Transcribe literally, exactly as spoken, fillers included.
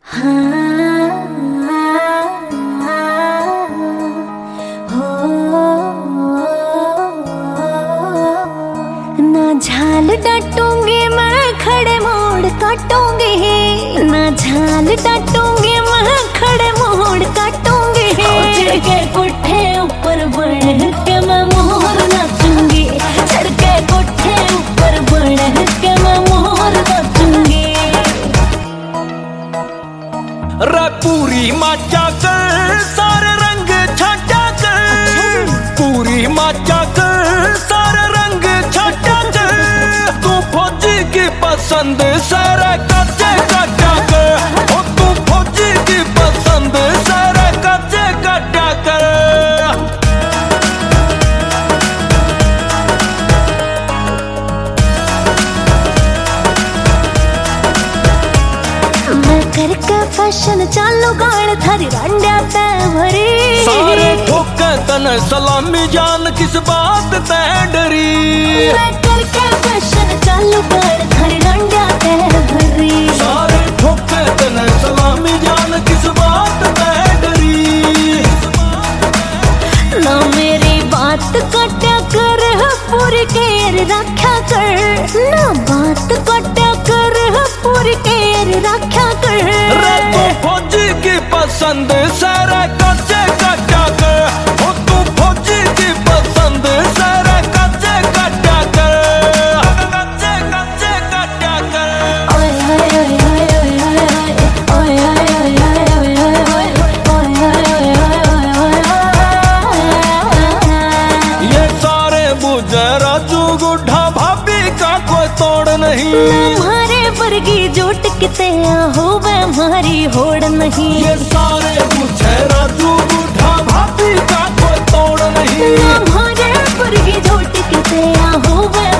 ना झाल डांटूंगी मैं खड़े मोड़ काटूंगी, ना झाल डांटूंगी मैं खड़े मोड़ काटूंगी। चढ़ के कोठे ऊपर बढ़ के मैं मोर नाचूंगी, चढ़ के कोठे ऊपर बढ़ के मैं मोर नाचूंगी। रे पूरी माचा कर सारे रंग छाटा कर, पूरी माचा कर सारे रंग छाटा कर। तू फौजी की पसंद सारे कच्चे काटा कर, ओ तू फौजी की पसंद सारे कच्चे काटा कर। मैं करके फैशन चालू गाड़ थारी रंड्या ते भरी, सारे ठोके तने सलामी जान किस बात ते डरी। मैं करके फैशन चालू गाड़ थारी रंड्या ते भरी, सारे ठोके तने सलामी जान किस बात ते डरी। ना मेरी बात कट्या कर पूरी केर रखा कर, ना बात कट्या कर पूरी केर रखा कर। रे तू फौजी की पसंद सारे कच्चे काटा कर, ओ तू फौजी की पसंद सारे कच्चे काटा कर, कच्चे कच्चे काटा कर। ओए ओए ओए ओए ओए ओए ओए ओए ओए। ये सारे बुझे राजू गुड्ढा भाभी का कोई तोड़ नहीं, हमारे वर्गी जोट किते हो वे हमारी होड़ नहीं। ये सारे बुझे राजू गुड्ढा भाभी का कोई तोड़ नहीं। हमारे वर्गी जोट किते हो वे